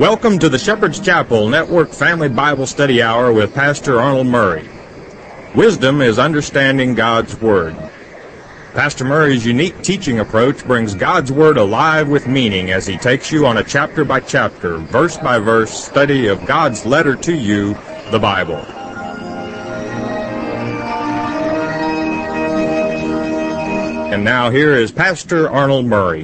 Welcome to the Shepherd's Chapel Network Family Bible Study Hour with Pastor Arnold Murray. Wisdom is understanding God's Word. Pastor Murray's unique teaching approach brings God's Word alive with meaning as he takes you on a chapter-by-chapter, verse-by-verse study of God's letter to you, the Bible. And now here is Pastor Arnold Murray.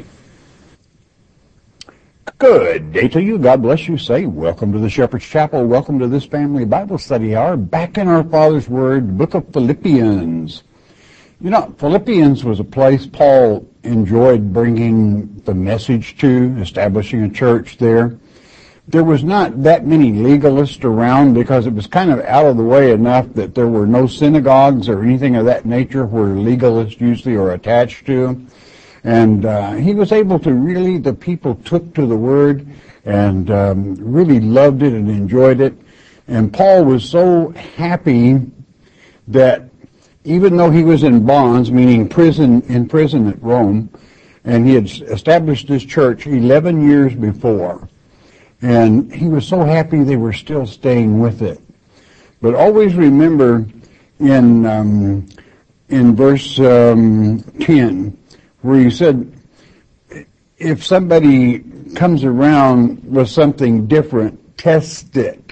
Good day to you. God bless you. Say, welcome to the Shepherd's Chapel. Welcome to this family Bible study hour. Back in our Father's Word, book of Philippians. You know, Philippians was a place Paul enjoyed bringing the message to, establishing a church there. There was not that many legalists around because it was kind of out of the way enough that there were no synagogues or anything of that nature where legalists usually are attached to. And he was able to really, the people took to the Word and really loved it and enjoyed it. And Paul was so happy that even though he was in bonds, meaning in prison at Rome, and he had established this church 11 years before, and he was so happy they were still staying with it. But always remember in verse 10, where he said, if somebody comes around with something different, test it.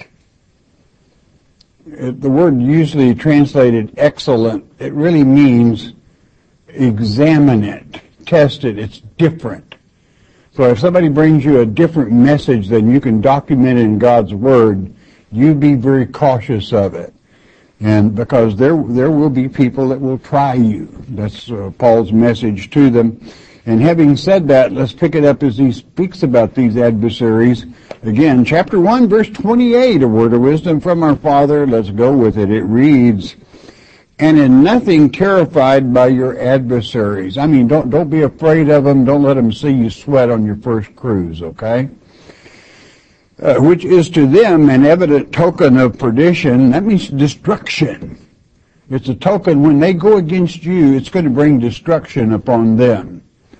The word usually translated excellent, it really means examine it, test it, it's different. So if somebody brings you a different message than you can document in God's Word, you be very cautious of it. And because there will be people that will try you. That's Paul's message to them. And having said that, let's pick it up as he speaks about these adversaries. Again, chapter 1, verse 28, a word of wisdom from our Father. Let's go with it. It reads, and in nothing terrified by your adversaries. I mean, don't be afraid of them. Don't let them see you sweat on your first cruise, okay? Which is to them an evident token of perdition. That means destruction. It's a token when they go against you, it's going to bring destruction upon them.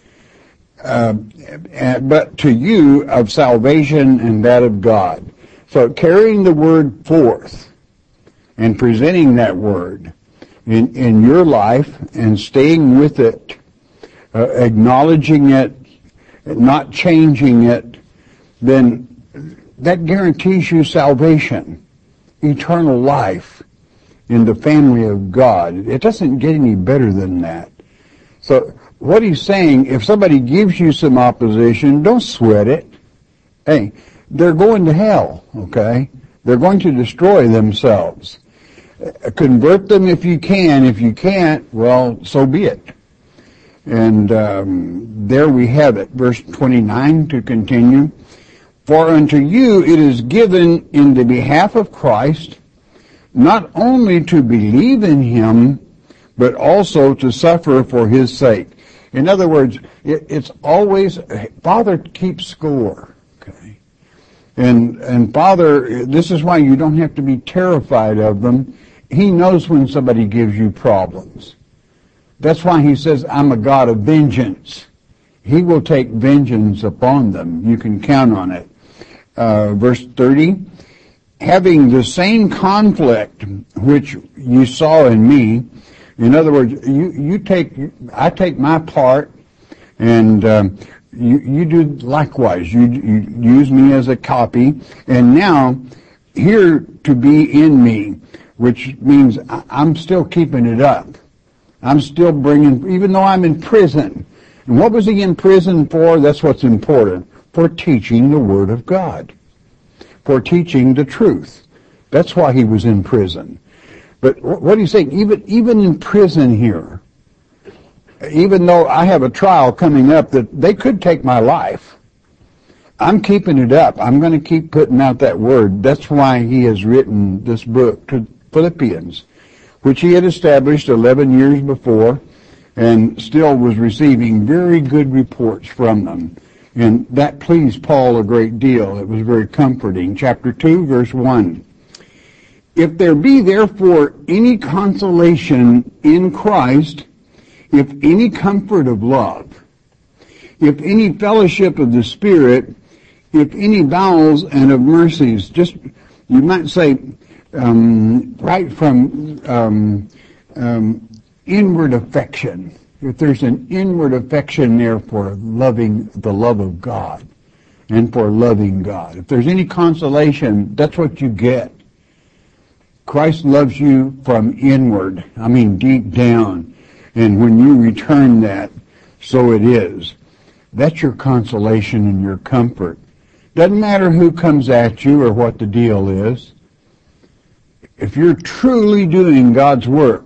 But to you of salvation and that of God. So carrying the word forth and presenting that word in your life and staying with it, acknowledging it, not changing it, then that guarantees you salvation, eternal life in the family of God. It doesn't get any better than that. So what he's saying, if somebody gives you some opposition, don't sweat it. Hey, they're going to hell, okay? They're going to destroy themselves. Convert them if you can. If you can't, well, so be it. And there we have it. Verse 29 to continue. For unto you it is given in the behalf of Christ, not only to believe in him, but also to suffer for his sake. In other words, it's always, Father keeps score. Okay? And Father, this is why you don't have to be terrified of them. He knows when somebody gives you problems. That's why he says, I'm a God of vengeance. He will take vengeance upon them. You can count on it. Verse 30, having the same conflict which you saw in me. In other words, I take my part, and you do likewise. You use me as a copy, and now here to be in me, which means I'm still keeping it up. I'm still bringing, even though I'm in prison. And what was he in prison for? That's what's important. For teaching the Word of God. For teaching the truth. That's why he was in prison. But what he's saying, even in prison here, even though I have a trial coming up that they could take my life, I'm keeping it up. I'm going to keep putting out that Word. That's why he has written this book to Philippians, which he had established 11 years before and still was receiving very good reports from them. And that pleased Paul a great deal. It was very comforting. Chapter 2, verse 1. If there be therefore any consolation in Christ, if any comfort of love, if any fellowship of the Spirit, if any bowels and of mercies, just, you might say, right from inward affection. If there's an inward affection there for loving the love of God and for loving God. If there's any consolation, that's what you get. Christ loves you from inward, I mean deep down. And when you return that, so it is. That's your consolation and your comfort. Doesn't matter who comes at you or what the deal is. If you're truly doing God's work,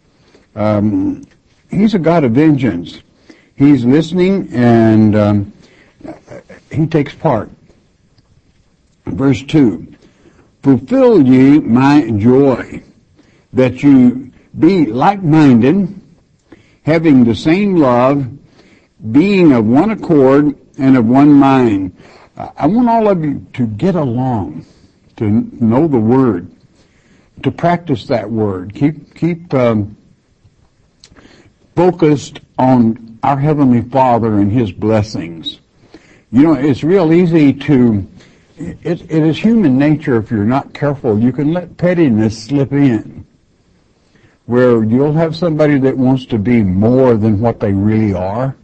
He's a God of vengeance. He's listening and He takes part. Verse 2, fulfill ye my joy, that you be like-minded, having the same love, being of one accord and of one mind. I want all of you to get along, to know the Word, to practice that Word. Keep focused on our Heavenly Father and His blessings. You know, it's real easy to, it is human nature, if you're not careful, you can let pettiness slip in, where you'll have somebody that wants to be more than what they really are.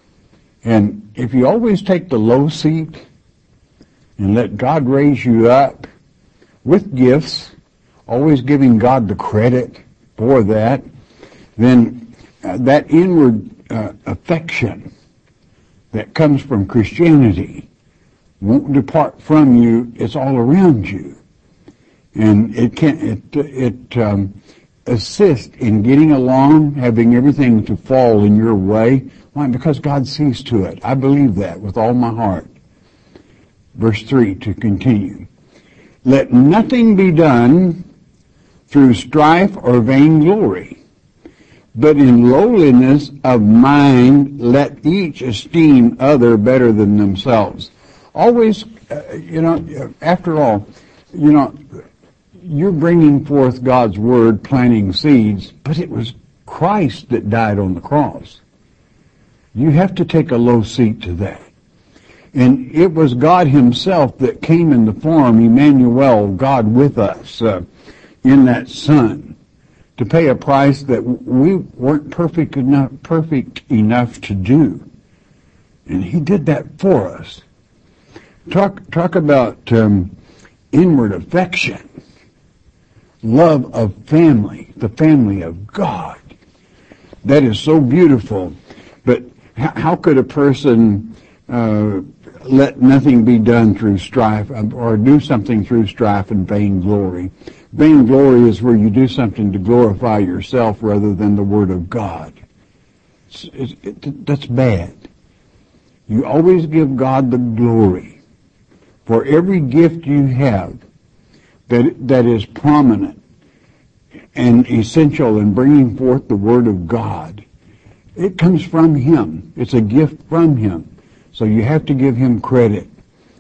And if you always take the low seat and let God raise you up with gifts, always giving God the credit for that, then that inward affection that comes from Christianity won't depart from you. It's all around you, and it assists in getting along, having everything to fall in your way. Why? Because God sees to it. I believe that with all my heart. Verse 3 to continue. Let nothing be done through strife or vainglory, but in lowliness of mind let each esteem other better than themselves. Always, after all, you're bringing forth God's Word, planting seeds, but it was Christ that died on the cross. You have to take a low seat to that. And it was God Himself that came in the form, Emmanuel, God with us, in that Son, to pay a price that we weren't perfect enough to do. And He did that for us. Talk about inward affection, love of family, the family of God. That is so beautiful. But how could a person let nothing be done through strife, or do something through strife and vainglory? Vainglory is where you do something to glorify yourself rather than the Word of God. That's bad. You always give God the glory for every gift you have that is prominent and essential in bringing forth the Word of God. It comes from Him. It's a gift from Him. So you have to give Him credit.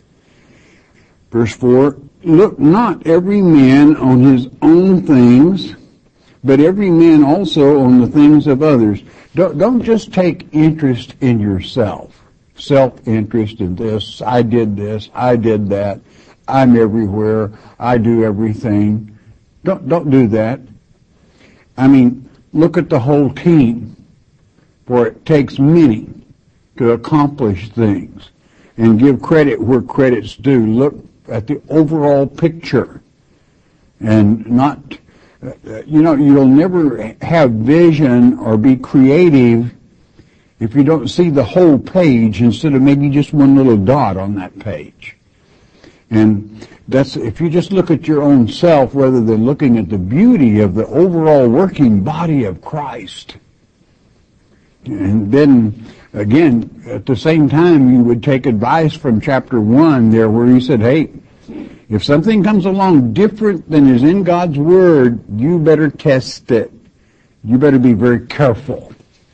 Verse 4, look not every man on his own things, but every man also on the things of others. Don't just take interest in yourself. Self-interest in this, I did that, I'm everywhere, I do everything. Don't do that. I mean, look at the whole team, for it takes many to accomplish things, and give credit where credit's due. Look at the overall picture, and not, you'll never have vision or be creative if you don't see the whole page instead of maybe just one little dot on that page. And that's, if you just look at your own self rather than looking at the beauty of the overall working body of Christ. And then, again, at the same time, you would take advice from chapter 1 there where he said, hey, if something comes along different than is in God's Word, you better test it. You better be very careful.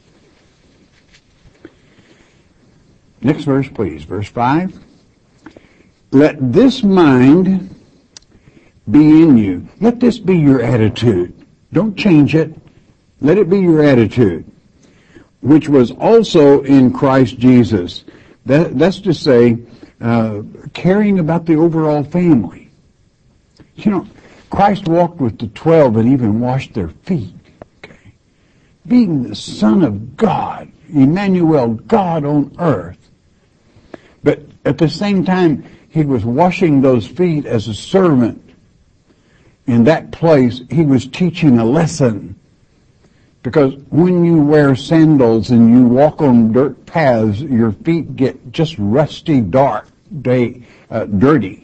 Next verse, please. Verse 5. Let this mind be in you. Let this be your attitude. Don't change it. Let it be your attitude, which was also in Christ Jesus. That's to say, caring about the overall family. You know, Christ walked with the 12 and even washed their feet. Okay? Being the Son of God, Emmanuel, God on earth. But at the same time, he was washing those feet as a servant. In that place, he was teaching a lesson. Because when you wear sandals and you walk on dirt paths, your feet get just rusty, dark, dirty.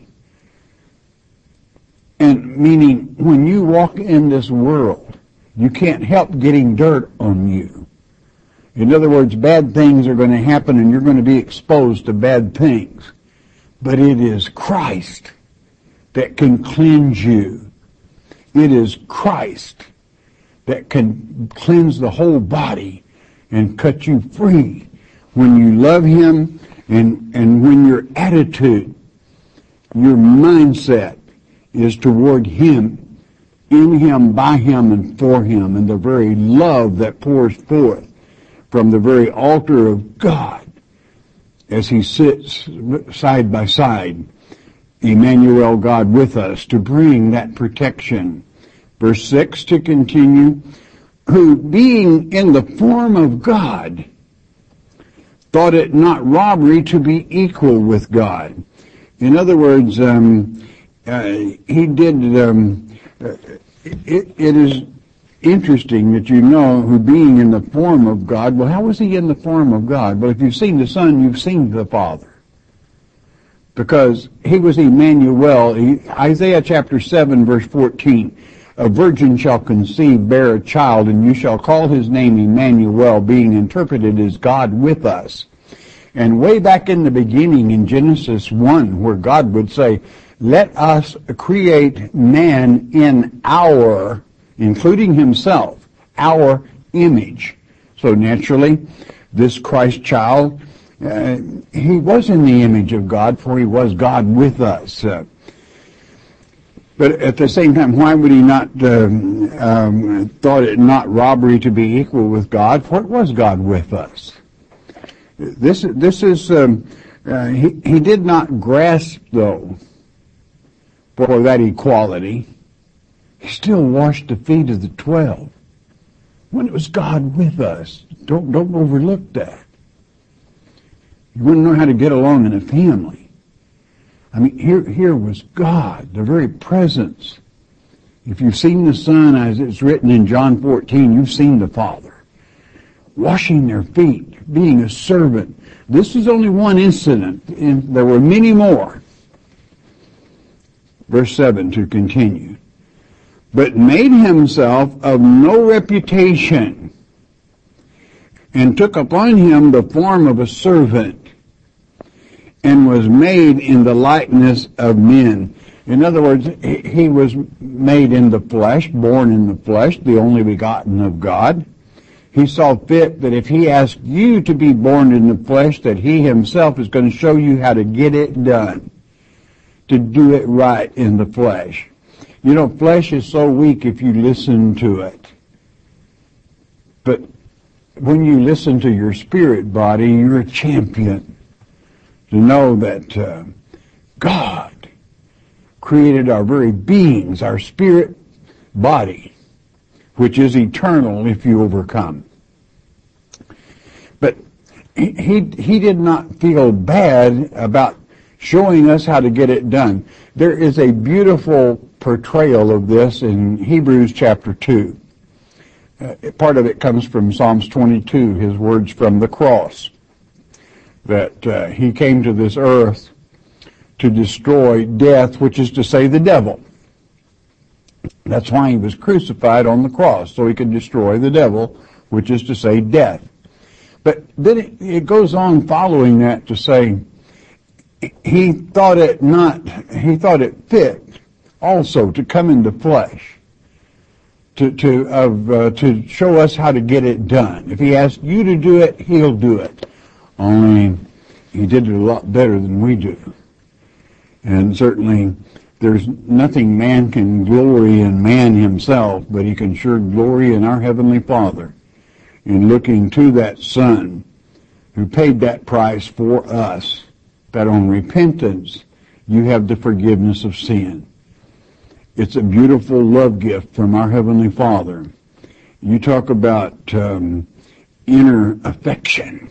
And meaning, when you walk in this world, you can't help getting dirt on you. In other words, bad things are going to happen and you're going to be exposed to bad things. But it is Christ that can cleanse you. It is Christ that can cleanse the whole body and cut you free when you love him and when your attitude, your mindset is toward him, in him, by him, and for him, and the very love that pours forth from the very altar of God as he sits side by side, Emmanuel, God with us, to bring that protection. Verse 6 to continue, who being in the form of God, thought it not robbery to be equal with God. In other words, he did, it is interesting that you know who being in the form of God, well, how was he in the form of God? Well, if you've seen the Son, you've seen the Father. Because he was Emmanuel. Isaiah chapter 7, verse 14, a virgin shall conceive, bear a child, and you shall call his name Emmanuel, being interpreted as God with us. And way back in the beginning in Genesis 1, where God would say, let us create man in our, including himself, our image. So naturally, this Christ child, he was in the image of God, for he was God with us. But at the same time, why would he not thought it not robbery to be equal with God? For it was God with us. This is he did not grasp though for that equality. He still washed the feet of the 12 when it was God with us. Don't overlook that. You wouldn't know how to get along in a family. I mean, here was God, the very presence. If you've seen the Son, as it's written in John 14, you've seen the Father. Washing their feet, being a servant. This is only one incident, and there were many more. Verse 7 to continue. But made himself of no reputation, and took upon him the form of a servant, and was made in the likeness of men. In other words, he was made in the flesh, born in the flesh, the only begotten of God. He saw fit that if he asked you to be born in the flesh, that he himself is going to show you how to get it done, to do it right in the flesh. You know, flesh is so weak if you listen to it. But when you listen to your spirit body, you're a champion. To know that God created our very beings, our spirit body, which is eternal if you overcome. But he did not feel bad about showing us how to get it done. There is a beautiful portrayal of this in Hebrews chapter 2. Part of it comes from Psalms 22, his words from the cross, that he came to this earth to destroy death, which is to say the devil. That's why he was crucified on the cross, so he could destroy the devil, which is to say death. But then it goes on following that to say he thought it fit also to come into flesh, to show us how to get it done. If he asked you to do it, he'll do it. Only he did it a lot better than we do. And certainly there's nothing man can glory in man himself, but he can sure glory in our Heavenly Father in looking to that Son who paid that price for us that on repentance you have the forgiveness of sin. It's a beautiful love gift from our Heavenly Father. You talk about inner affection.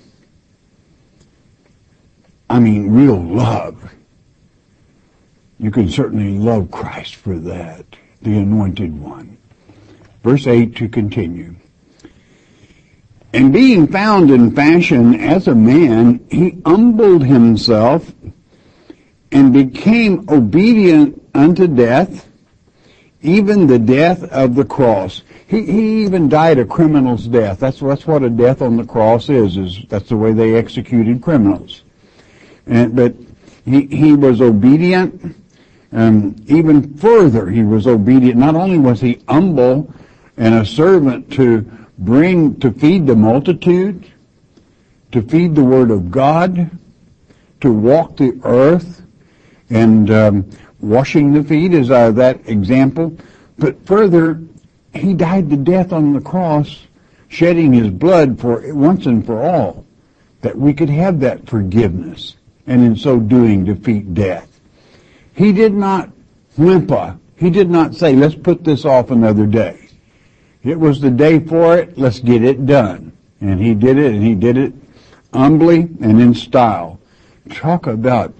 I mean, real love. You can certainly love Christ for that, the Anointed One. Verse 8 to continue. And being found in fashion as a man, he humbled himself and became obedient unto death, even the death of the cross. He even died a criminal's death. That's what a death on the cross is that's the way they executed criminals. But he was obedient, even further he was obedient. Not only was he humble and a servant to feed the multitude, to feed the Word of God, to walk the earth, and washing the feet is that example. But further, he died the death on the cross, shedding his blood for once and for all, that we could have that forgiveness, and in so doing defeat death. He did not whimper. He did not say, let's put this off another day. It was the day for it, let's get it done. And he did it, and he did it humbly and in style. Talk about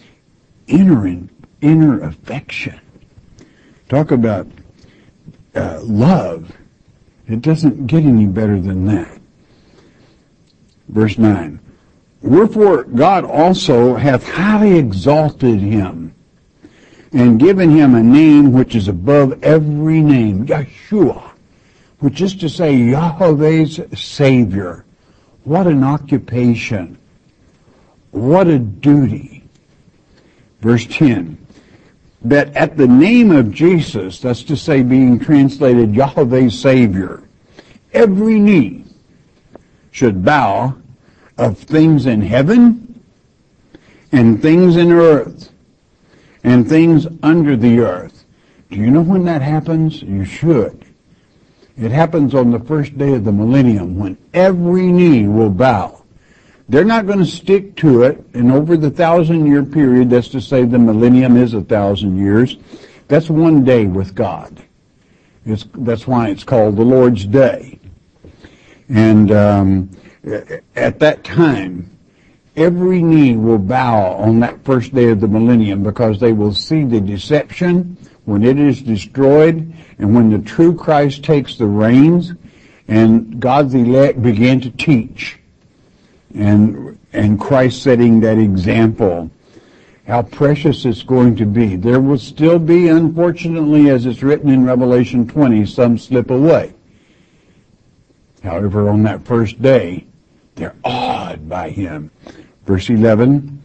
inner affection. Talk about love. It doesn't get any better than that. Verse 9. Wherefore God also hath highly exalted him, and given him a name which is above every name, Yeshua, which is to say Yahweh's Savior. What an occupation. What a duty. Verse 10. That at the name of Jesus, that's to say being translated Yahweh's Savior, every knee should bow, of things in heaven and things in earth and things under the earth. Do you know when that happens? You should. It happens on the first day of the millennium, when every knee will bow. They're not going to stick to it, and over the 1,000-year period, that's to say the millennium is 1,000 years, that's one day with God. That's why it's called the Lord's Day. And at that time, every knee will bow on that first day of the millennium, because they will see the deception when it is destroyed, and when the true Christ takes the reins, and God's elect begin to teach, and Christ setting that example. How precious it's going to be. There will still be, unfortunately, as it's written in Revelation 20, some slip away. However, on that first day, they're awed by him. Verse 11,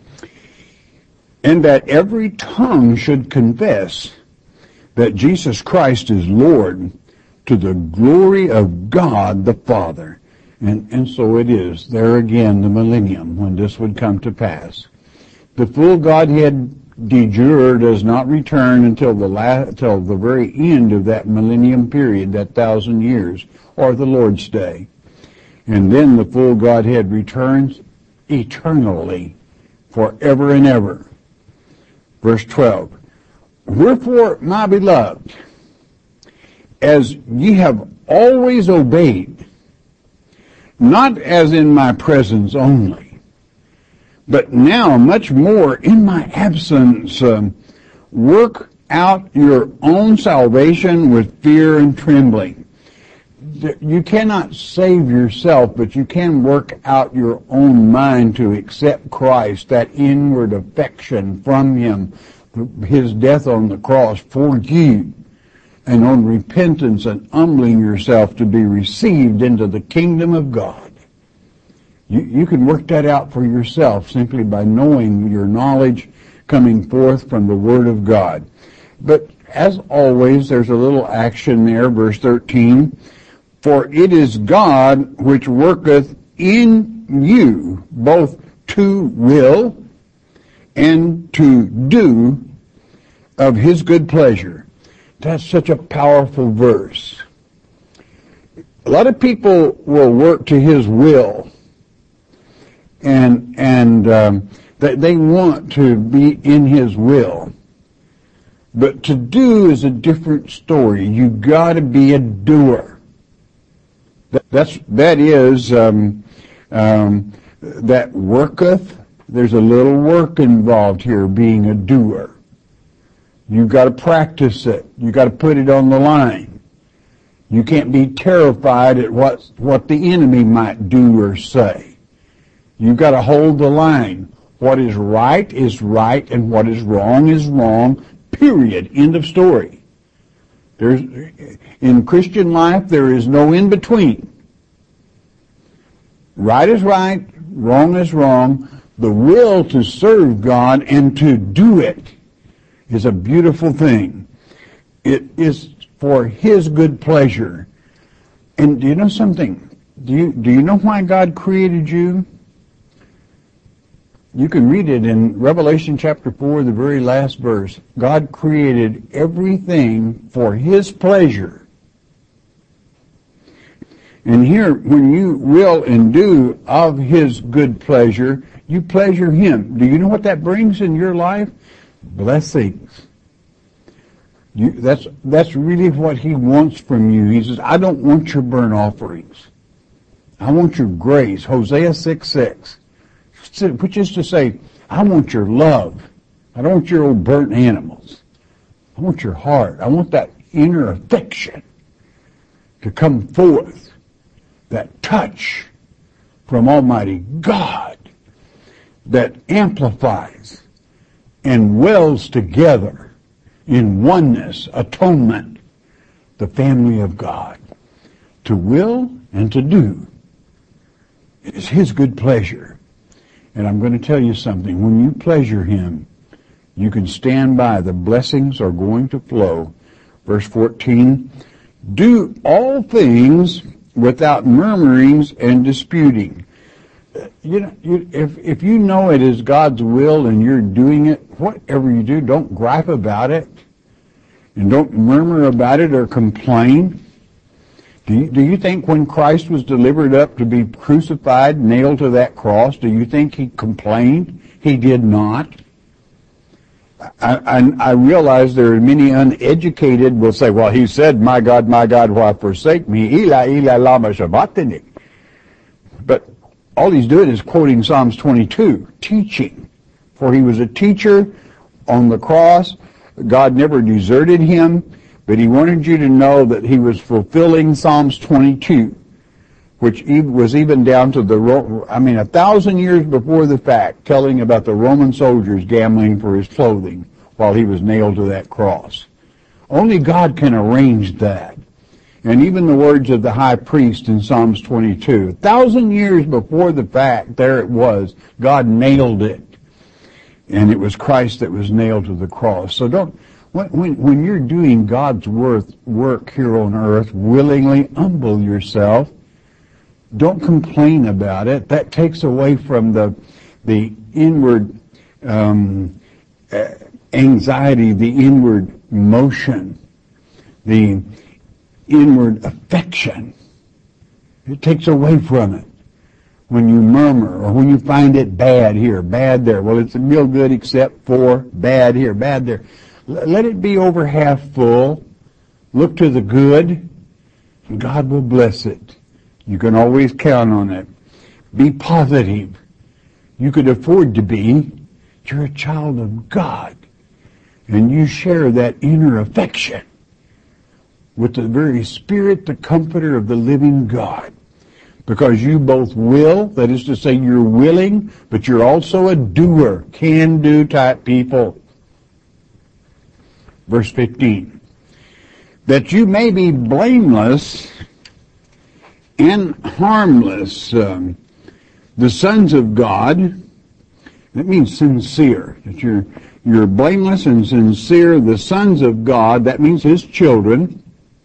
and that every tongue should confess that Jesus Christ is Lord, to the glory of God the Father. And so it is. There again, the millennium, when this would come to pass. The full Godhead de jure does not return until the very end of that millennium period, that 1,000 years, or the Lord's Day. And then the full Godhead returns eternally, forever and ever. Verse 12. Wherefore, my beloved, as ye have always obeyed, not as in my presence only, but now much more in my absence, work out your own salvation with fear and trembling. You cannot save yourself, but you can work out your own mind to accept Christ, that inward affection from him, his death on the cross for you, and on repentance and humbling yourself to be received into the kingdom of God. You can work that out for yourself simply by knowing your knowledge coming forth from the Word of God. But as always, there's a little action there, verse 13. For it is God which worketh in you both to will and to do of his good pleasure. That's such a powerful verse. A lot of people will work to his will, and that they want to be in His will. But to do is a different story. You got to be a doer. That is that worketh. There's a little work involved here, being a doer. You've got to practice it. You've got to put it on the line. You can't be terrified at what the enemy might do or say. You've got to hold the line. What is right, and what is wrong, period. End of story. In Christian life, there is no in between. Right is right, wrong is wrong. The will to serve God and to do it is a beautiful thing. It is for His good pleasure. And do you know something? Do you know why God created you? You can read it in Revelation chapter 4, the very last verse. God created everything for His pleasure. And here, when you will and do of His good pleasure, you pleasure Him. Do you know what that brings in your life? Blessings. That's really what He wants from you. He says, I don't want your burnt offerings. I want your grace. Hosea 6:6. Which is to say, I want your love. I don't want your old burnt animals. I want your heart. I want that inner affection to come forth. That touch from Almighty God that amplifies and wells together in oneness, atonement, the family of God. To will and to do is His good pleasure. And I'm going to tell you something. When you pleasure Him, you can stand by. The blessings are going to flow. Verse 14, do all things without murmurings and disputing. If you know it is God's will and you're doing it, whatever you do, don't gripe about it. And don't murmur about it or complain. Do you think when Christ was delivered up to be crucified, nailed to that cross, do you think He complained? He did not. I realize there are many uneducated will say, well, He said, my God, why forsake me? Eli, Eli, lama sabachthani. But all He's doing is quoting Psalms 22, teaching. For He was a teacher on the cross. God never deserted Him. But He wanted you to know that He was fulfilling Psalms 22, which was even down to 1,000 years before the fact, telling about the Roman soldiers gambling for His clothing while He was nailed to that cross. Only God can arrange that. And even the words of the high priest in Psalms 22, 1,000 years before the fact, there it was. God nailed it. And it was Christ that was nailed to the cross. So when you're doing God's work here on earth, willingly humble yourself. Don't complain about it. That takes away from the inward anxiety, the inward motion, the inward affection. It takes away from it. When you murmur or when you find it bad here, bad there. Well, it's real good except for bad here, bad there. Let it be over half full. Look to the good, and God will bless it. You can always count on it. Be positive. You could afford to be. You're a child of God. And you share that inner affection with the very Spirit, the Comforter of the living God. Because you both will, that is to say you're willing, but you're also a doer, can-do type people. Verse 15, that you may be blameless and harmless, the sons of God. That means sincere. That you're blameless and sincere, the sons of God. That means His children.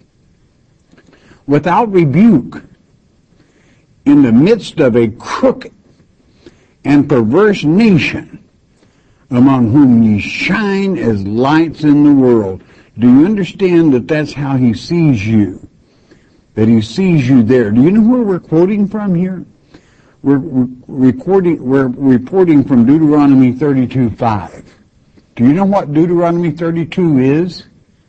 Without rebuke, in the midst of a crooked and perverse nation, among whom ye shine as lights in the world. Do you understand that that's how He sees you? That He sees you there. Do you know where we're quoting from here? we're reporting from Deuteronomy 32:5. Do you know what Deuteronomy 32 is?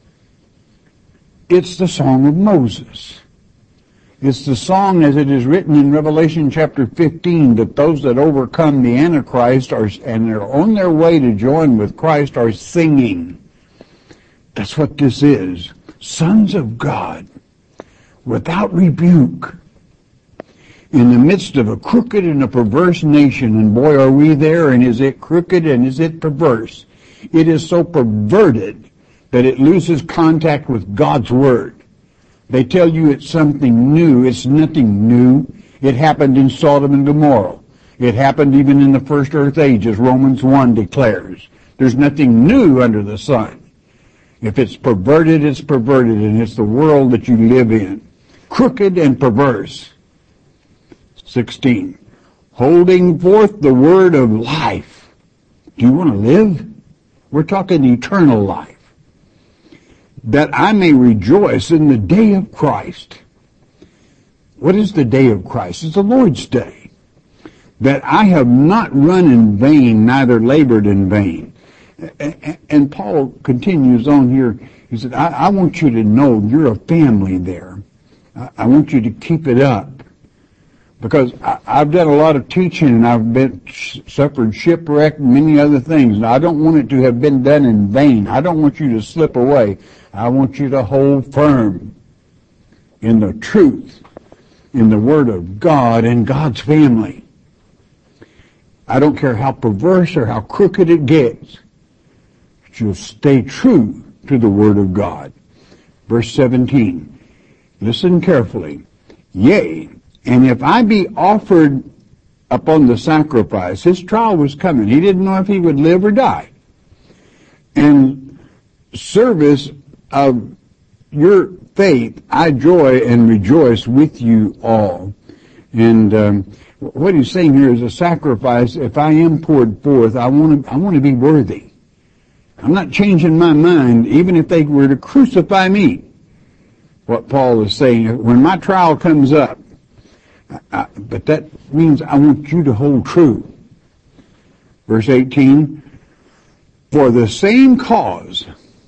It's the Song of Moses. It's the song as it is written in Revelation chapter 15, that those that overcome the Antichrist and are on their way to join with Christ are singing. That's what this is. Sons of God, without rebuke, in the midst of a crooked and a perverse nation. And boy, are we there, and is it crooked and is it perverse? It is so perverted that it loses contact with God's Word. They tell you it's something new. It's nothing new. It happened in Sodom and Gomorrah. It happened even in the first earth age, as Romans 1 declares. There's nothing new under the sun. If it's perverted, it's perverted, and it's the world that you live in. Crooked and perverse. 16. Holding forth the word of life. Do you want to live? We're talking eternal life. That I may rejoice in the day of Christ. What is the day of Christ? It's the Lord's day. That I have not run in vain, neither labored in vain. And Paul continues on here. He said, I want you to know you're a family there. I want you to keep it up. Because I've done a lot of teaching, and I've suffered shipwreck and many other things. And I don't want it to have been done in vain. I don't want you to slip away. I want you to hold firm in the truth, in the Word of God and God's family. I don't care how perverse or how crooked it gets. But you'll stay true to the Word of God. Verse 17. Listen carefully. Yea, and if I be offered upon the sacrifice, his trial was coming. He didn't know if he would live or die. And service of your faith, I joy and rejoice with you all. And what he's saying here is a sacrifice. If I am poured forth, I want to be worthy. I'm not changing my mind, even if they were to crucify me. What Paul is saying, when my trial comes up, but that means I want you to hold true. Verse 18, for the same cause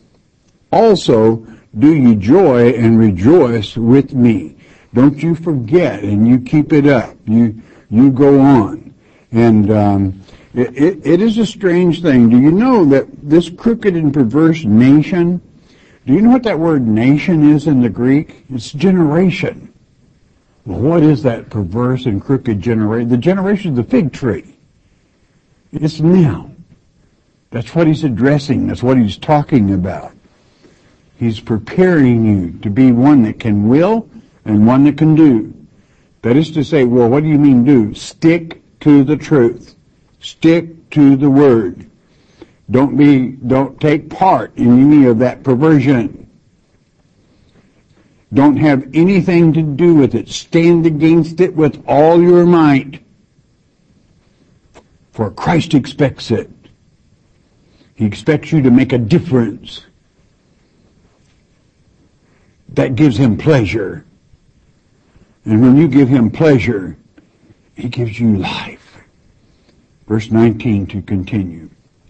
also do ye joy and rejoice with me. Don't you forget, and you keep it up. You go on. And it is a strange thing. Do you know that this crooked and perverse nation, do you know what that word nation is in the Greek? It's generation. Well, what is that perverse and crooked generation? The generation of the fig tree. It's now. That's what he's addressing. That's what he's talking about. He's preparing you to be one that can will and one that can do. That is to say, well, what do you mean do? Stick to the truth. Stick to the Word. Don't take part in any of that perversion. Don't have anything to do with it. Stand against it with all your might. For Christ expects it. He expects you to make a difference. That gives him pleasure. And when you give him pleasure, he gives you life. Verse 19 to continue.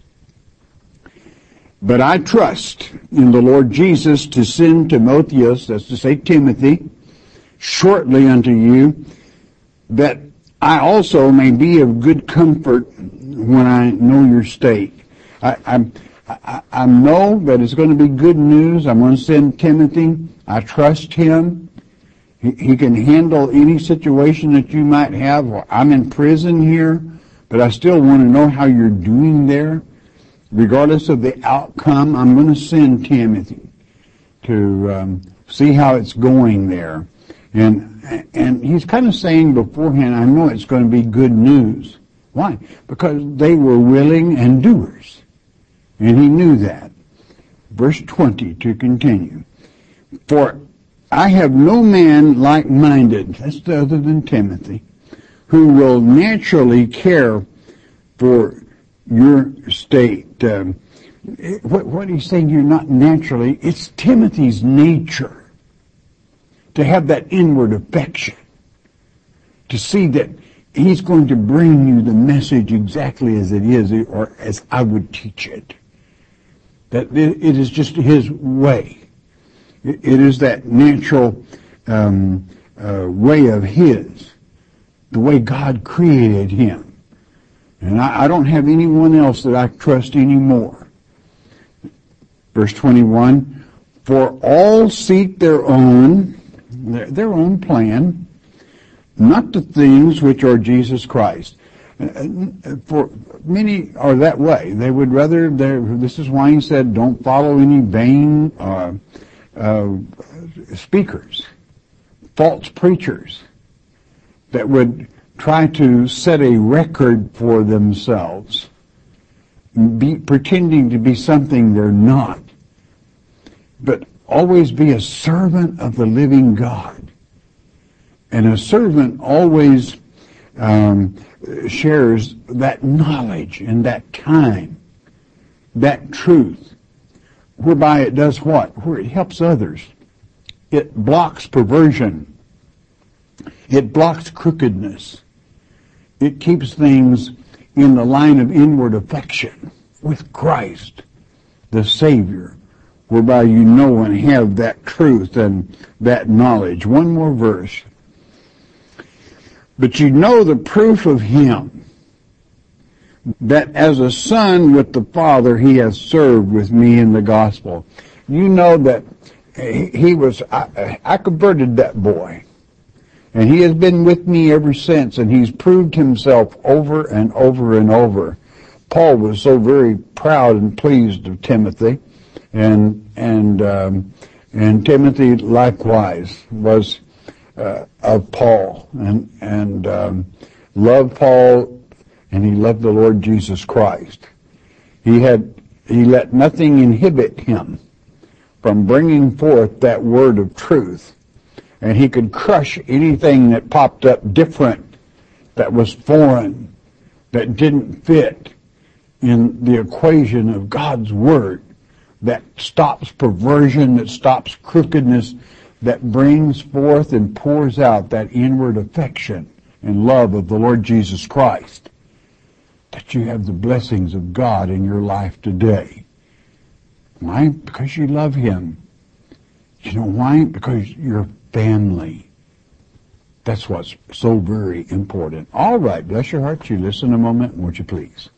But I trust in the Lord Jesus to send Timotheus, that's to say Timothy, shortly unto you, that I also may be of good comfort when I know your state. I know that it's going to be good news. I'm going to send Timothy. I trust him. He can handle any situation that you might have. Well, I'm in prison here, but I still want to know how you're doing there. Regardless of the outcome, I'm going to send Timothy to see how it's going there. And he's kind of saying beforehand, I know it's going to be good news. Why? Because they were willing and doers. And he knew that. Verse 20 to continue. For I have no man like-minded, that's other than Timothy, who will naturally care for your state. What he's saying here, not naturally, it's Timothy's nature to have that inward affection, to see that He's going to bring you the message exactly as it is, or as I would teach it. That it is just His way. It is that natural way of His, the way God created Him. And I don't have anyone else that I trust anymore. Verse 21, for all seek their own plan, not the things which are Jesus Christ. For many are that way. They would rather, this is why He said, don't follow any vain speakers, false preachers that would try to set a record for themselves, pretending to be something they're not. But always be a servant of the living God. And a servant always shares that knowledge and that time, that truth, whereby it does what? Where it helps others. It blocks perversion. It blocks crookedness. It keeps things in the line of inward affection with Christ, the Savior, whereby you know and have that truth and that knowledge. One more verse. But you know the proof of Him, that as a son with the Father He has served with me in the gospel. You know that I converted that boy. And he has been with me ever since, and he's proved himself over and over and over. Paul was so very proud and pleased of Timothy, and Timothy likewise was of Paul, and loved Paul, and he loved the Lord Jesus Christ. He let nothing inhibit him from bringing forth that word of truth. And he could crush anything that popped up different, that was foreign, that didn't fit in the equation of God's Word, that stops perversion, that stops crookedness, that brings forth and pours out that inward affection and love of the Lord Jesus Christ. That you have the blessings of God in your life today. Why? Because you love Him. You know why? Because you're family. That's what's so very important. All right, bless your heart. You listen a moment, won't you please?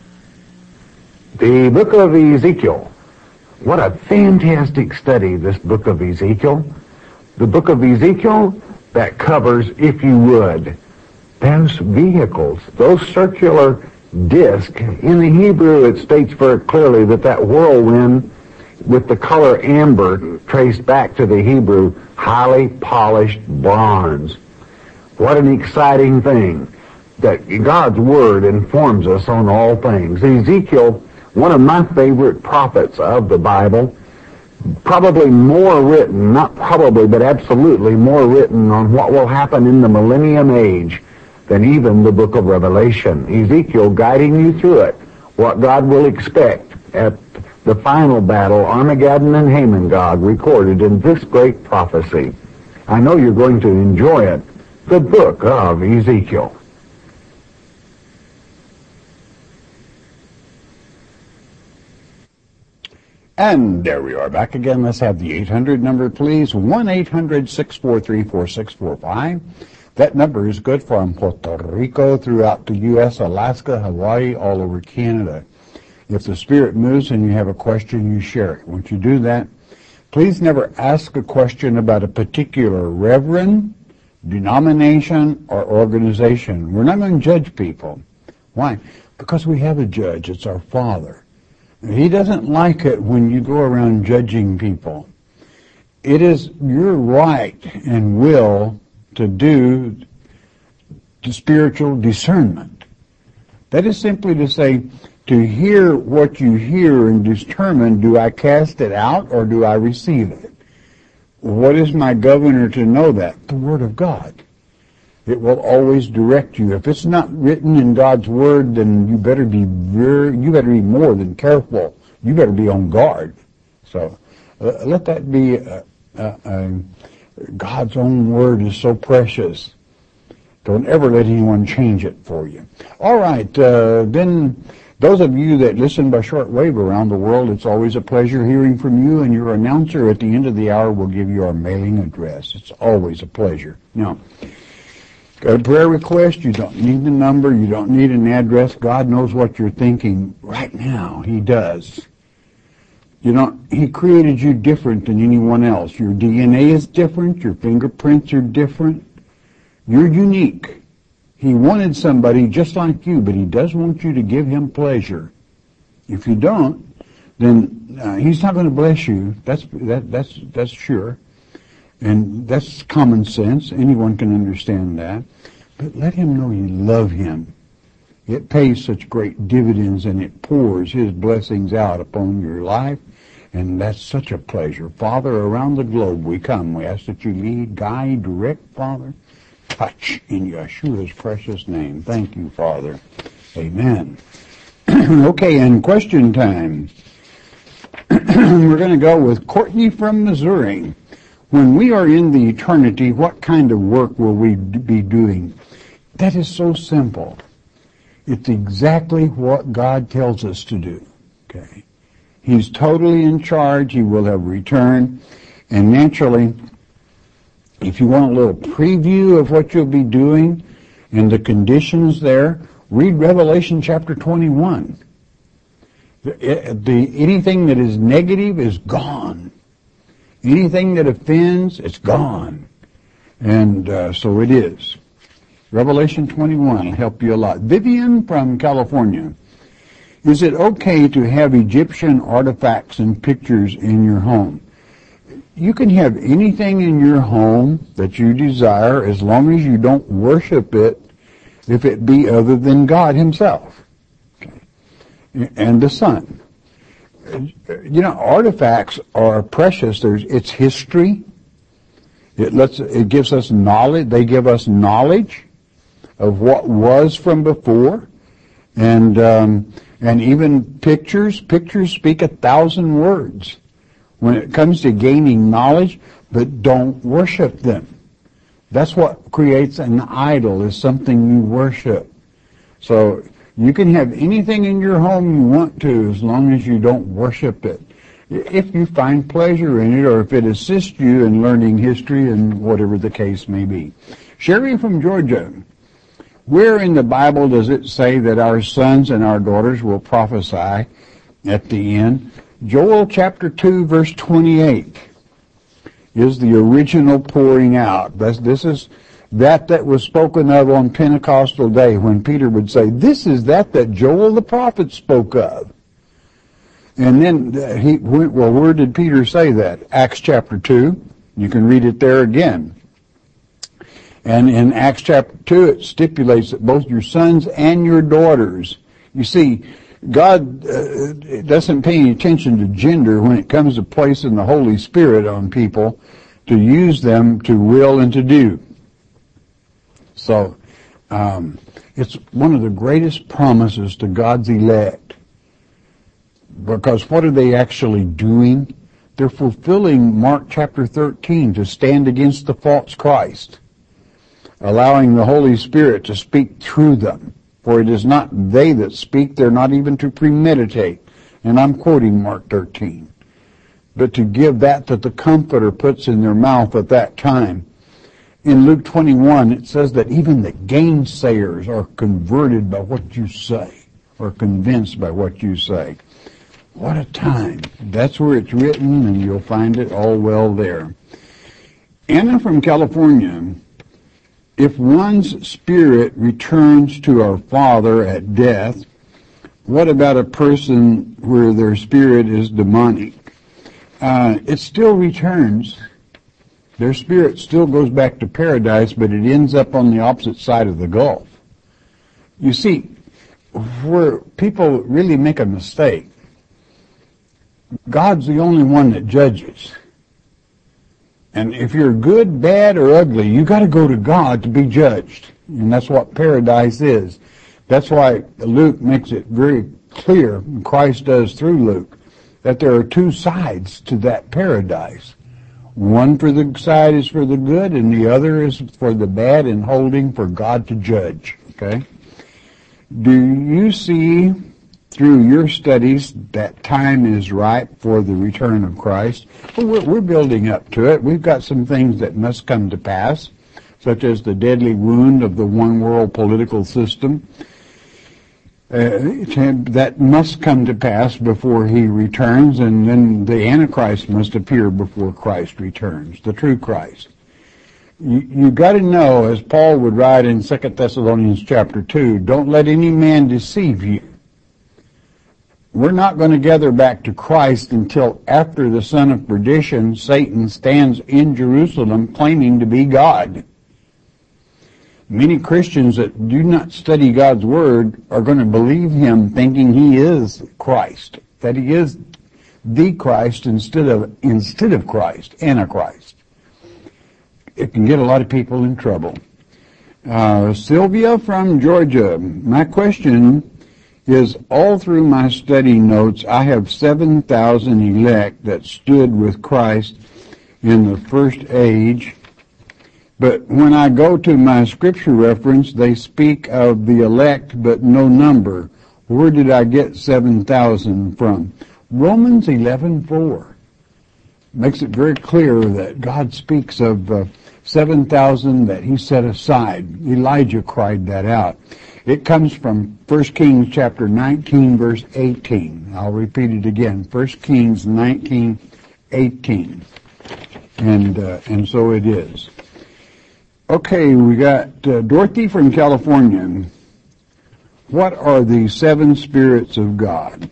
The book of Ezekiel. What a fantastic study, this book of Ezekiel. The book of Ezekiel that covers, if you would, those vehicles, those circular discs. In the Hebrew, it states very clearly that whirlwind with the color amber traced back to the Hebrew highly polished bronze. What an exciting thing that God's Word informs us on all things. Ezekiel, one of my favorite prophets of the Bible, probably more written, not probably, but absolutely more written on what will happen in the millennium age than even the book of Revelation. Ezekiel guiding you through it, what God will expect at the final battle, Armageddon and Hamon-Gog, recorded in this great prophecy. I know you're going to enjoy it. The book of Ezekiel. And there we are back again. Let's have the 800 number, please. 1-800-643-4645. That number is good from Puerto Rico, throughout the U.S., Alaska, Hawaii, all over Canada. If the Spirit moves and you have a question, you share it. Once you do that, please never ask a question about a particular reverend, denomination, or organization. We're not going to judge people. Why? Because we have a judge. It's our Father. He doesn't like it when you go around judging people. It is your right and will to do the spiritual discernment. That is simply to say, to hear what you hear and determine, do I cast it out or do I receive it? What is my governor to know that? The Word of God. It will always direct you. If it's not written in God's Word, then you better be more than careful. You better be on guard. So let that be God's own Word is so precious. Don't ever let anyone change it for you. All right, then those of you that listen by shortwave around the world, it's always a pleasure hearing from you, and your announcer at the end of the hour will give you our mailing address. It's always a pleasure. Now, got a prayer request, you don't need the number, you don't need an address. God knows what you're thinking right now. He does. He created you different than anyone else. Your DNA is different, your fingerprints are different. You're unique. He wanted somebody just like you, but he does want you to give him pleasure. If you don't, then he's not going to bless you. That's sure. And that's common sense. Anyone can understand that. But let him know you love him. It pays such great dividends, and it pours his blessings out upon your life. And that's such a pleasure. Father, around the globe we come. We ask that you lead, guide, direct, Father. Touch in Yeshua's precious name. Thank you, Father. Amen. Okay, and question time. We're going to go with Courtney from Missouri. When we are in the eternity, what kind of work will we be doing? That is so simple. It's exactly what God tells us to do. Okay. He's totally in charge. He will have returned. And naturally, if you want a little preview of what you'll be doing and the conditions there, read Revelation chapter 21. Anything that is negative is gone. Anything that offends, it's gone. And so it is. Revelation 21 will help you a lot. Vivian from California. Is it okay to have Egyptian artifacts and pictures in your home? You can have anything in your home that you desire as long as you don't worship it, if it be other than God himself. Okay. And the sun. Artifacts are precious. It's history. It gives us knowledge. They give us knowledge of what was from before. And even pictures speak 1,000 words when it comes to gaining knowledge, but don't worship them. That's what creates an idol, is something you worship. So you can have anything in your home you want to as long as you don't worship it. If you find pleasure in it, or if it assists you in learning history and whatever the case may be. Sherry from Georgia. Where in the Bible does it say that our sons and our daughters will prophesy at the end? Joel chapter 2 verse 28 is the original pouring out. This is that was spoken of on Pentecostal Day, when Peter would say, this is that Joel the prophet spoke of. And then where did Peter say that? Acts chapter 2. You can read it there again. And in Acts chapter 2, it stipulates that both your sons and your daughters. You see, God doesn't pay any attention to gender when it comes to placing the Holy Spirit on people to use them to will and to do. So, it's one of the greatest promises to God's elect. Because what are they actually doing? They're fulfilling Mark chapter 13 to stand against the false Christ, allowing the Holy Spirit to speak through them. For it is not they that speak, they're not even to premeditate. And I'm quoting Mark 13. But to give that the Comforter puts in their mouth at that time. In Luke 21, it says that even the gainsayers are converted by what you say, or convinced by what you say. What a time. That's where it's written, and you'll find it all well there. Anna from California. If one's spirit returns to our Father at death, what about a person where their spirit is demonic? It still returns. Their spirit still goes back to paradise, but it ends up on the opposite side of the gulf. You see, where people really make a mistake, God's the only one that judges. And if you're good, bad, or ugly, you got to go to God to be judged. And that's what paradise is. That's why Luke makes it very clear, and Christ does through Luke, that there are two sides to that paradise. One for the side is for the good, and the other is for the bad and holding for God to judge. Okay? Do you see through your studies that time is ripe for the return of Christ? Well, we're building up to it. We've got some things that must come to pass, such as the deadly wound of the one world political system. That must come to pass before he returns, and then the Antichrist must appear before Christ returns, the true Christ. You got to know, as Paul would write in 2 Thessalonians chapter 2, don't let any man deceive you. We're not going to gather back to Christ until after the son of perdition, Satan, stands in Jerusalem claiming to be God. Many Christians that do not study God's Word are going to believe him thinking he is Christ, that he is the Christ instead of Christ, Antichrist. It can get a lot of people in trouble. Sylvia from Georgia, my question is, all through my study notes, I have 7,000 elect that stood with Christ in the first age. But when I go to my scripture reference, they speak of the elect, but no number. Where did I get 7,000 from? Romans 11:4 makes it very clear that God speaks of 7,000 that he set aside. Elijah cried that out. It comes from 1 Kings chapter 19, verse 18. I'll repeat it again. 1 Kings 19:18. And so it is. Okay, we got Dorothy from California. What are the seven spirits of God?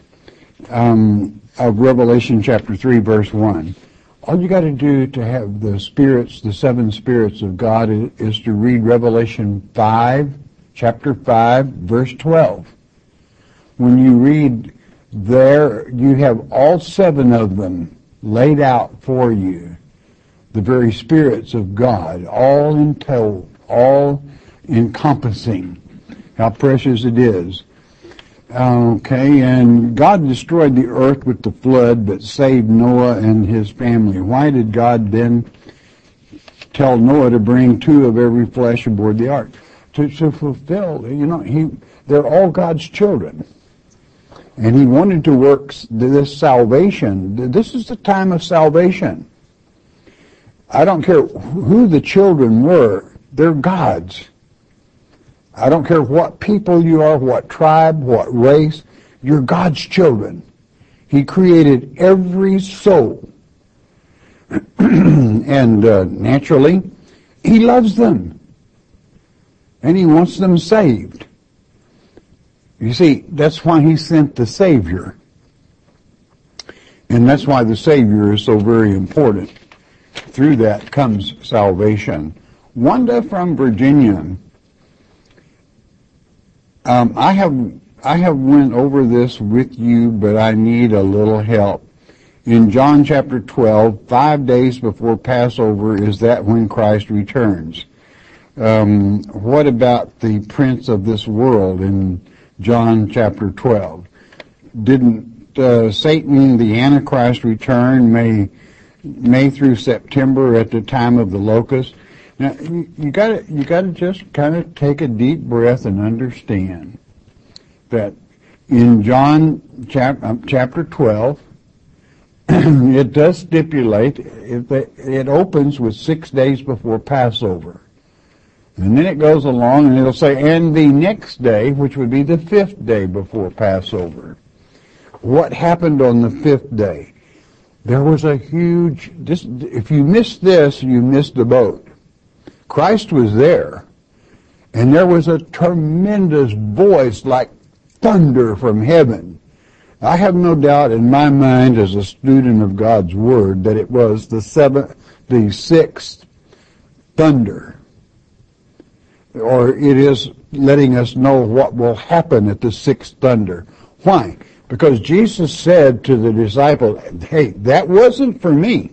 Of Revelation chapter 3, verse 1. All you got to do to have the spirits, the seven spirits of God, is to read Revelation 5, chapter 5, verse 12. When you read there, you have all seven of them laid out for you. The very spirits of God, all in tow, all encompassing. How precious it is. Okay, and God destroyed the earth with the flood, but saved Noah and his family. Why did God then tell Noah to bring 2 of every flesh aboard the ark? To fulfill, they're all God's children. And he wanted to work this salvation. This is the time of salvation. I don't care who the children were, they're God's. I don't care what people you are, what tribe, what race, you're God's children. He created every soul. And naturally, he loves them. And he wants them saved. You see, that's why he sent the Savior. And that's why the Savior is so very important. Through that comes salvation. Wanda from Virginia. I have went over this with you, but I need a little help. In John chapter 12, 5 days before Passover is that when Christ returns. What about the prince of this world in John chapter 12? Didn't Satan, the Antichrist, return May through September at the time of the locust? Now, you gotta just kind of take a deep breath and understand that in John chapter 12, it does stipulate, it opens with 6 days before Passover. And then it goes along and it'll say, and the next day, which would be the 5th day before Passover. What happened on the 5th day? There was a huge, if you missed this, you missed the boat. Christ was there, and there was a tremendous voice like thunder from heaven. I have no doubt in my mind as a student of God's Word that it was the 6th thunder. Or it is letting us know what will happen at the 6th thunder. Why? Because Jesus said to the disciple, hey, that wasn't for me.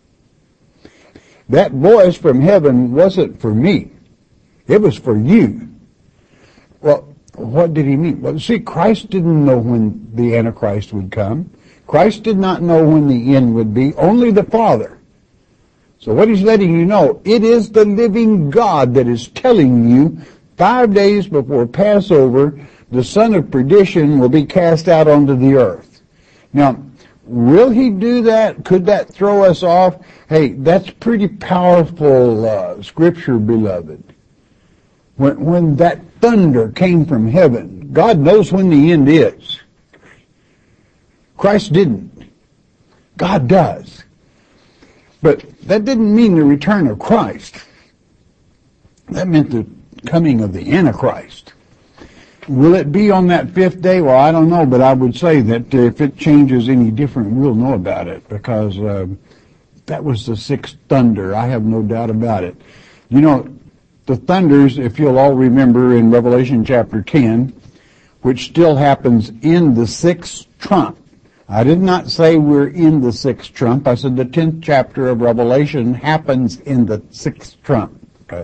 That voice from heaven wasn't for me. It was for you. Well, what did he mean? Well, see, Christ didn't know when the Antichrist would come. Christ did not know when the end would be. Only the Father. So what he's letting you know, it is the living God that is telling you 5 days before Passover, the son of perdition will be cast out onto the earth. Now, will he do that? Could that throw us off? Hey, that's pretty powerful scripture, beloved. When that thunder came from heaven, God knows when the end is. Christ didn't. God does. But that didn't mean the return of Christ. That meant the coming of the Antichrist. Will it be on that 5th day? Well, I don't know, but I would say that if it changes any different, we'll know about it, because that was the 6th thunder. I have no doubt about it. You know, the thunders, if you'll all remember in Revelation chapter 10, which still happens in the 6th trump. I did not say we're in the 6th trump. I said the 10th chapter of Revelation happens in the 6th trump. Okay.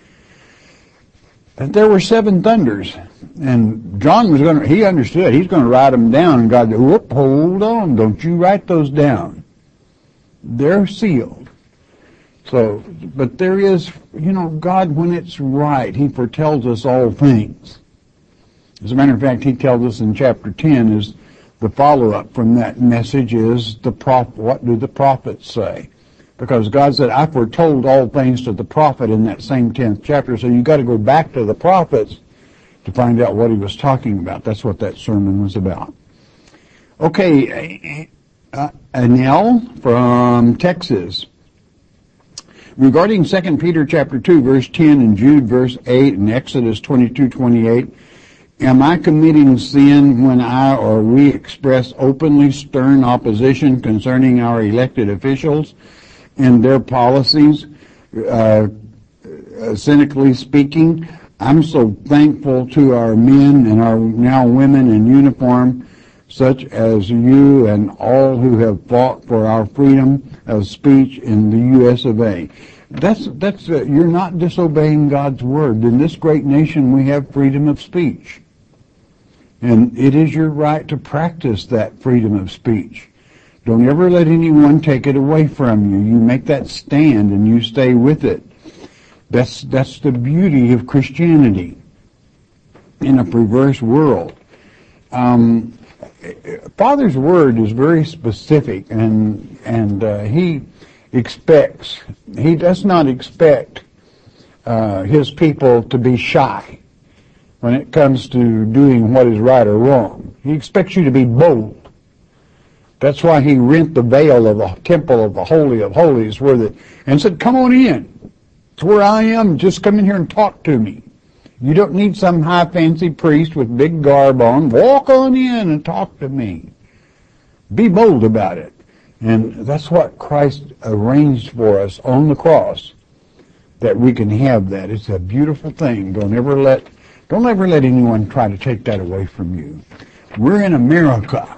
And there were 7 thunders. And John he understood. He's going to write them down. And God said, whoop, hold on. Don't you write those down. They're sealed. So, but there is, God, when it's right, he foretells us all things. As a matter of fact, he tells us in chapter 10 is the follow-up from that message is what do the prophets say? Because God said, I foretold all things to the prophet in that same 10th chapter. So you've got to go back to the prophets to find out what he was talking about. That's what that sermon was about. Okay, Anel from Texas. Regarding 2 Peter chapter 2, verse 10, and Jude verse 8, and Exodus 22:28, am I committing sin when I or we express openly stern opposition concerning our elected officials and their policies? Cynically speaking, I'm so thankful to our men and our now women in uniform, such as you and all who have fought for our freedom of speech in the U.S. of A. You're not disobeying God's word. In this great nation, we have freedom of speech. And it is your right to practice that freedom of speech. Don't ever let anyone take it away from you. You make that stand and you stay with it. That's the beauty of Christianity in a perverse world. Father's word is very specific, and he does not expect his people to be shy when it comes to doing what is right or wrong. He expects you to be bold. That's why he rent the veil of the temple of the Holy of Holies and said, come on in. It's where I am. Just come in here and talk to me. You don't need some high fancy priest with big garb on. Walk on in and talk to me. Be bold about it. And that's what Christ arranged for us on the cross, that we can have that. It's a beautiful thing. Don't ever let anyone try to take that away from you. We're in America.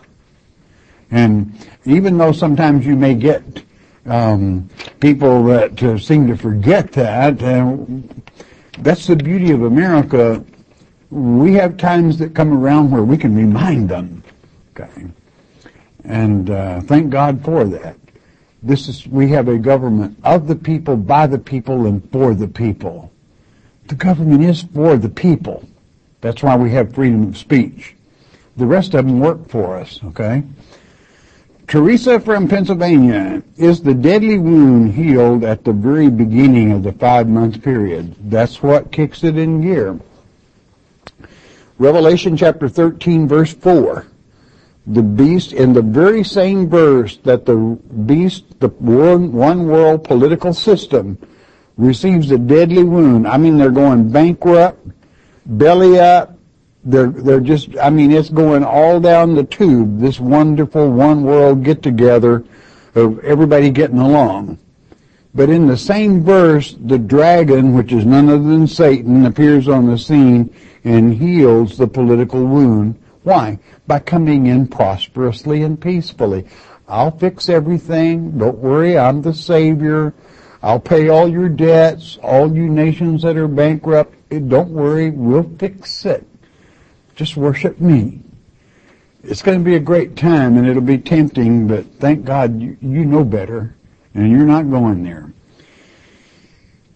And even though sometimes you may get people that seem to forget that, that's the beauty of America. We have times that come around where we can remind them. Okay. And thank God for that. We have a government of the people, by the people, and for the people. The government is for the people. That's why we have freedom of speech. The rest of them work for us, okay? Teresa from Pennsylvania, is the deadly wound healed at the very beginning of the 5-month period? That's what kicks it in gear. Revelation chapter 13, verse 4. The beast, in the very same verse that the beast, the one world political system, receives a deadly wound. I mean, they're going bankrupt, belly up. They're just, it's going all down the tube, this wonderful one world get together of everybody getting along. But in the same verse, the dragon, which is none other than Satan, appears on the scene and heals the political wound. Why? By coming in prosperously and peacefully. I'll fix everything. Don't worry, I'm the Savior. I'll pay all your debts, all you nations that are bankrupt. Don't worry, we'll fix it. Just worship me. It's going to be a great time, and it'll be tempting, but thank God you know better, and you're not going there.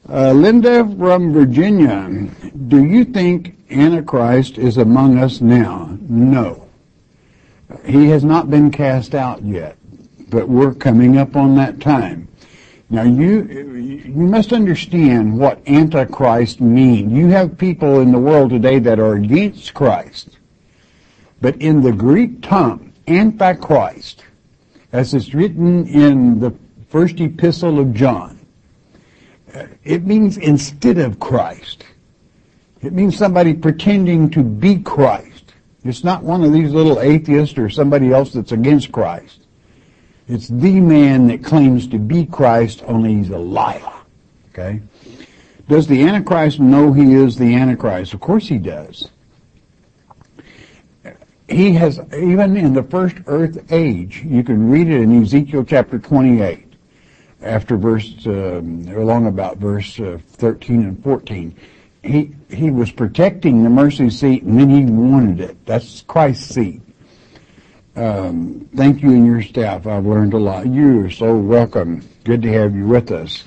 Linda from Virginia, do you think Antichrist is among us now? No. He has not been cast out yet, but we're coming up on that time. Now, you must understand what Antichrist means. You have people in the world today that are against Christ. But in the Greek tongue, Antichrist, as it's written in the first epistle of John, it means instead of Christ. It means somebody pretending to be Christ. It's not one of these little atheists or somebody else that's against Christ. It's the man that claims to be Christ, only he's a liar. Okay? Does the Antichrist know he is the Antichrist? Of course he does. He has, even in the first earth age, you can read it in Ezekiel chapter 28. After along about verse 13 and 14, he was protecting the mercy seat, and then he wanted it. That's Christ's seat. Thank you and your staff. I've learned a lot. You are so welcome. Good to have you with us.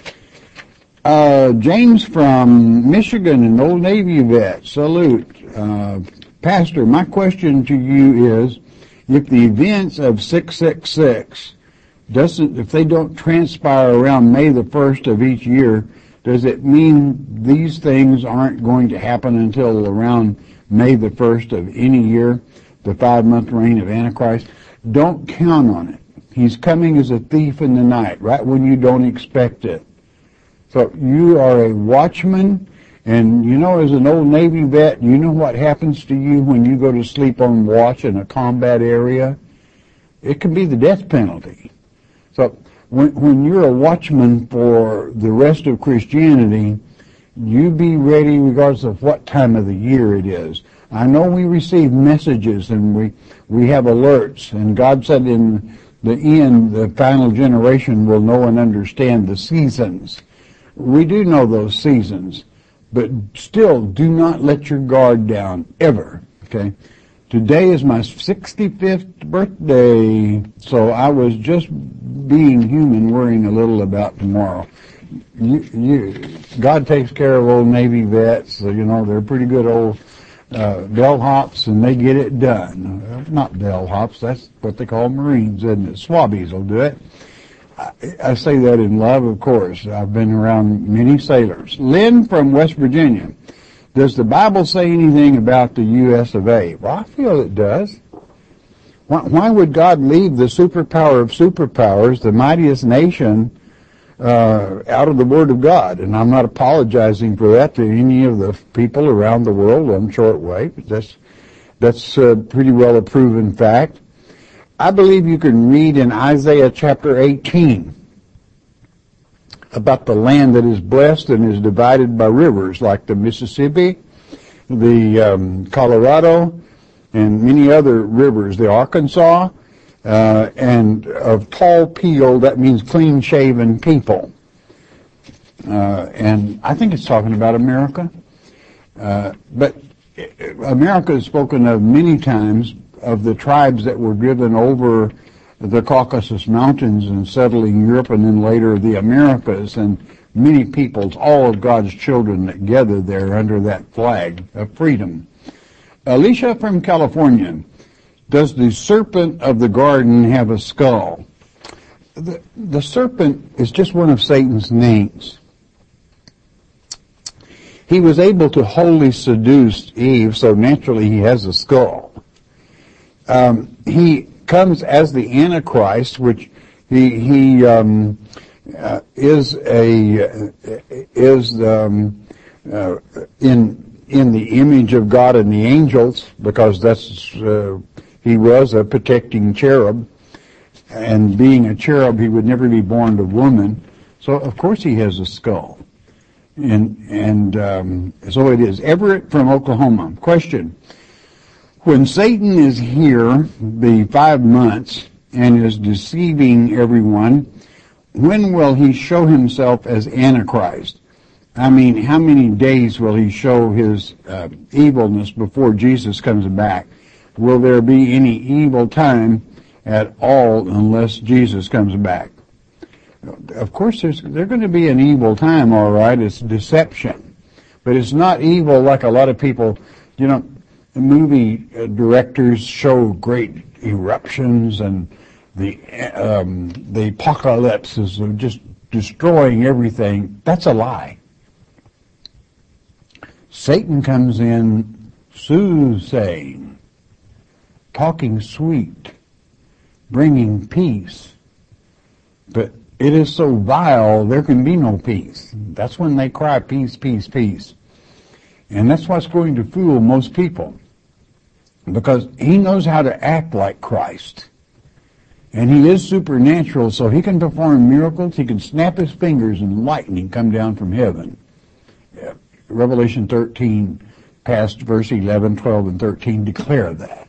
James from Michigan, an old Navy vet. Salute. Pastor, my question to you is, if the events of 666 if they don't transpire around May the 1st of each year, does it mean these things aren't going to happen until around May the 1st of any year, the 5-month reign of Antichrist? Don't count on it. He's coming as a thief in the night, right when you don't expect it. So you are a watchman, and you know, as an old Navy vet, you know what happens to you when you go to sleep on watch in a combat area? It can be the death penalty. So when you're a watchman for the rest of Christianity, you be ready regardless of what time of the year it is. I know we receive messages and we have alerts, and God said in the end, the final generation will know and understand the seasons. We do know those seasons, but still do not let your guard down, ever, okay? Today is my 65th birthday, so I was just being human, worrying a little about tomorrow. God takes care of old Navy vets, so, you know, they're pretty good old bellhops, and they get it done. Not bellhops, that's what they call Marines, isn't it? Swabbies will do it. I say that in love, of course. I've been around many sailors. Lynn from West Virginia. Does the Bible say anything about the U.S. of A? Well, I feel it does. Why would God leave the superpower of superpowers, the mightiest nation, out of the Word of God? And I'm not apologizing for that to any of the people around the world on shortwave. That's pretty well a proven fact. I believe you can read in Isaiah chapter 18 about the land that is blessed and is divided by rivers like the Mississippi, the Colorado, and many other rivers, the Arkansas, and of tall peel, that means clean-shaven people. And I think it's talking about America. But America is spoken of many times of the tribes that were driven over the Caucasus Mountains and settling Europe, and then later the Americas, and many peoples, all of God's children that gathered there under that flag of freedom. Alicia from California, does the serpent of the garden have a skull? The serpent is just one of Satan's names. He was able to wholly seduce Eve, so naturally he has a skull. He comes as the Antichrist, which he is in the image of God and the angels, because that's he was a protecting cherub, and being a cherub, he would never be born to woman. So of course he has a skull, and so it is. Everett from Oklahoma. Question: when Satan is here, the 5 months, and is deceiving everyone, when will he show himself as Antichrist? I mean, how many days will he show his evilness before Jesus comes back? Will there be any evil time at all unless Jesus comes back? Of course, there's going to be an evil time, all right. It's deception. But it's not evil like a lot of people, movie directors show great eruptions and the apocalypse is just destroying everything. That's a lie. Satan comes in soothsaying, talking sweet, bringing peace. But it is so vile, there can be no peace. That's when they cry, peace, peace, peace. And that's what's going to fool most people. Because he knows how to act like Christ. And he is supernatural, so he can perform miracles. He can snap his fingers and lightning come down from heaven. Revelation 13, past verse 11, 12, and 13 declare that.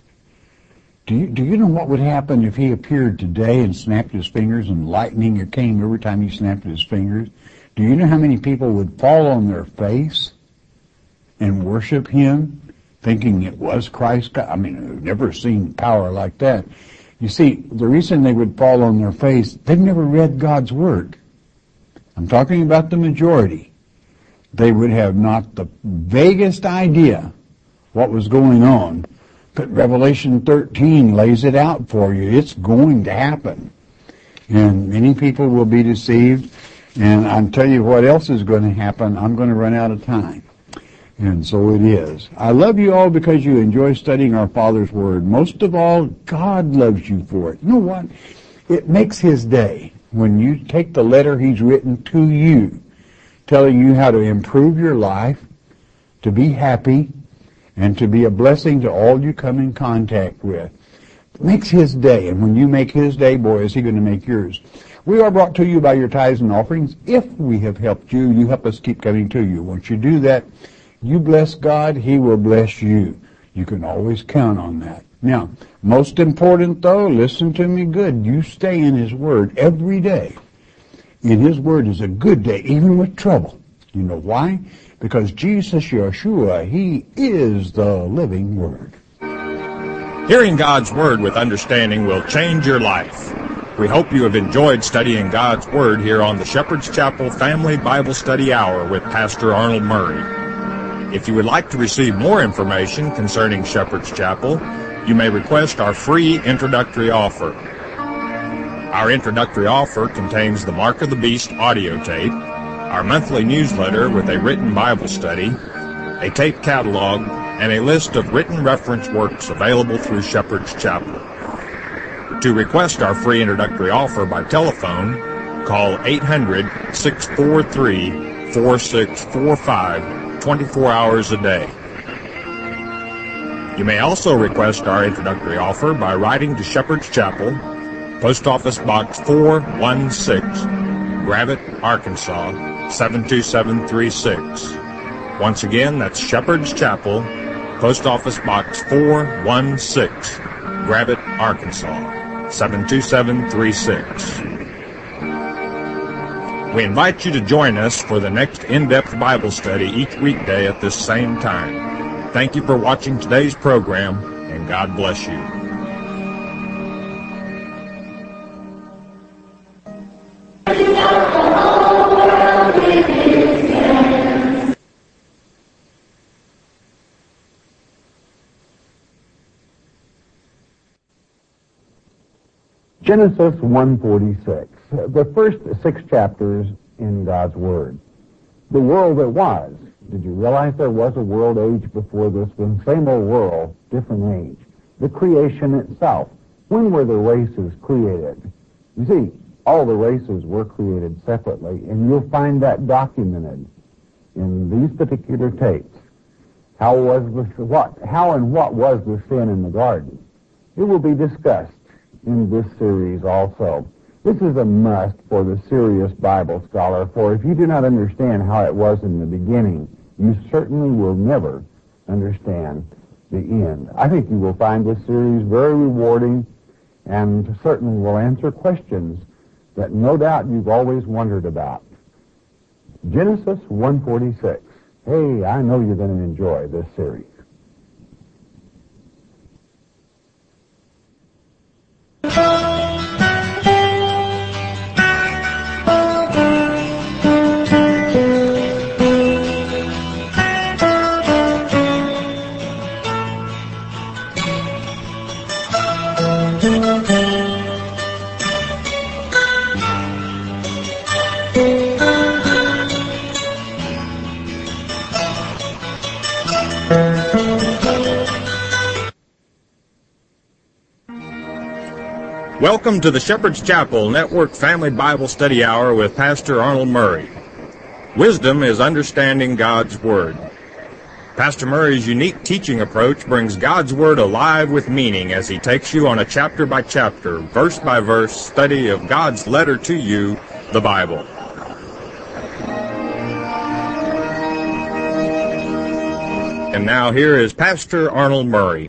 Do you know what would happen if he appeared today and snapped his fingers and lightning came every time he snapped his fingers? Do you know how many people would fall on their face and worship him, thinking it was Christ? I mean, I've never seen power like that. You see, the reason they would fall on their face, they've never read God's Word. I'm talking about the majority. They would have not the vaguest idea what was going on. But Revelation 13 lays it out for you. It's going to happen. And many people will be deceived. And I'll tell you what else is going to happen. I'm going to run out of time. And so it is. I love you all because you enjoy studying our Father's Word. Most of all, God loves you for it. You know what? It makes His day when you take the letter He's written to you, telling you how to improve your life, to be happy, and to be a blessing to all you come in contact with. It makes His day, and when you make His day, boy, is He going to make yours. We are brought to you by your tithes and offerings. If we have helped you, you help us keep coming to you. Once you do that, you bless God, He will bless you. You can always count on that. Now, most important though, listen to me good. You stay in His Word every day. In His Word is a good day, even with trouble. You know why? Because Jesus, Yeshua, He is the living Word. Hearing God's Word with understanding will change your life. We hope you have enjoyed studying God's Word here on the Shepherd's Chapel Family Bible Study Hour with Pastor Arnold Murray. If you would like to receive more information concerning Shepherd's Chapel, you may request our free introductory offer. Our introductory offer contains the Mark of the Beast audio tape, our monthly newsletter with a written Bible study, a tape catalog, and a list of written reference works available through Shepherd's Chapel. To request our free introductory offer by telephone, call 800-643-4645 24 hours a day. You may also request our introductory offer by writing to Shepherd's Chapel, Post Office Box 416, Gravette, Arkansas 72736. Once again, that's Shepherd's Chapel, Post Office Box 416, Gravette, Arkansas 72736. We invite you to join us for the next in-depth Bible study each weekday at this same time. Thank you for watching today's program, and God bless you. Genesis 1:46, the first 6 chapters in God's Word. The world that was. Did you realize there was a world age before this one? Same old world, different age. The creation itself. When were the races created? You see, all the races were created separately, and you'll find that documented in these particular tapes. How and what was the sin in the garden? It will be discussed in this series also. This is a must for the serious Bible scholar, for if you do not understand how it was in the beginning, you certainly will never understand the end. I think you will find this series very rewarding and certainly will answer questions that no doubt you've always wondered about. Genesis 1:46. Hey, I know you're going to enjoy this series. Welcome to the Shepherd's Chapel Network Family Bible Study Hour with Pastor Arnold Murray. Wisdom is understanding God's Word. Pastor Murray's unique teaching approach brings God's Word alive with meaning as he takes you on a chapter-by-chapter, verse-by-verse study of God's letter to you, the Bible. And now here is Pastor Arnold Murray.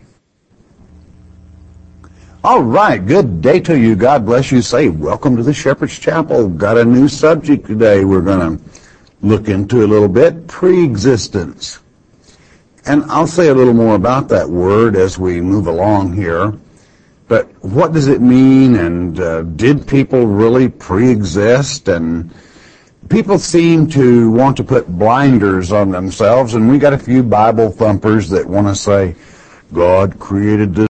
All right, good day to you. God bless you. Say, welcome to the Shepherd's Chapel. Got a new subject today we're going to look into a little bit, pre-existence. And I'll say a little more about that word as we move along here. But what does it mean, and did people really pre-exist? And people seem to want to put blinders on themselves, and we got a few Bible thumpers that want to say, God created this